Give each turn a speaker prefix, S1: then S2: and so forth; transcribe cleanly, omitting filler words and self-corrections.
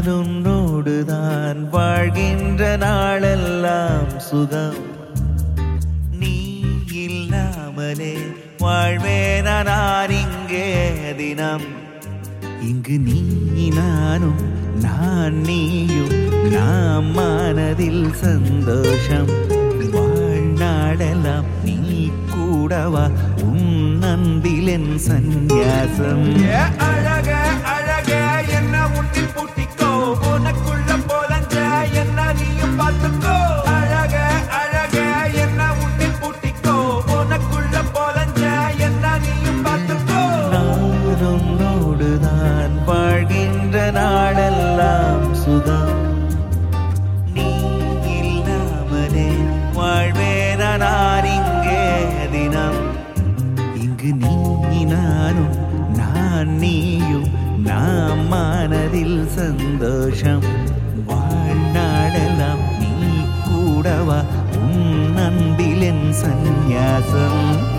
S1: நான் உன்னோடுதான் வாழ்கின்ற நாளெல்லாம் சுகம். நீ இல்லாமலே வாழ்வேன் நான் இங்கே தினம். இங்கு நீ நானும் நான் நீயும் நாம் மனதில் சந்தோஷம். வாழ்நாடெல்லாம் நீ கூடவா உன் அன்பில் என் சந்நியாசம்.
S2: அழக அழக என்ன உன்னில் பூட்டிக்கோ, உனக்குள்ள போலஞ்ச என்ன நீயும் பார்த்துக்கோ. அழக அழக என்ன உன்னில் பூட்டிக்கோ, உனக்குள்ள போலஞ்ச என்ன நீயும் பார்த்துக்கோ.
S1: நான் உன்னோடுதான் வாழ்கின்ற நாளெல்லாம் சுகம். நீ இல்லாமலே வாழ்வேன் நான் இங்கே தினம். இங்கு நீ நானும் நான் நீயும் நாம் மனதில் சந்தோஷம். வாழ்நாடெல்லாம் நீ கூடவா உன் அன்பில் என் சந்நியாசம்.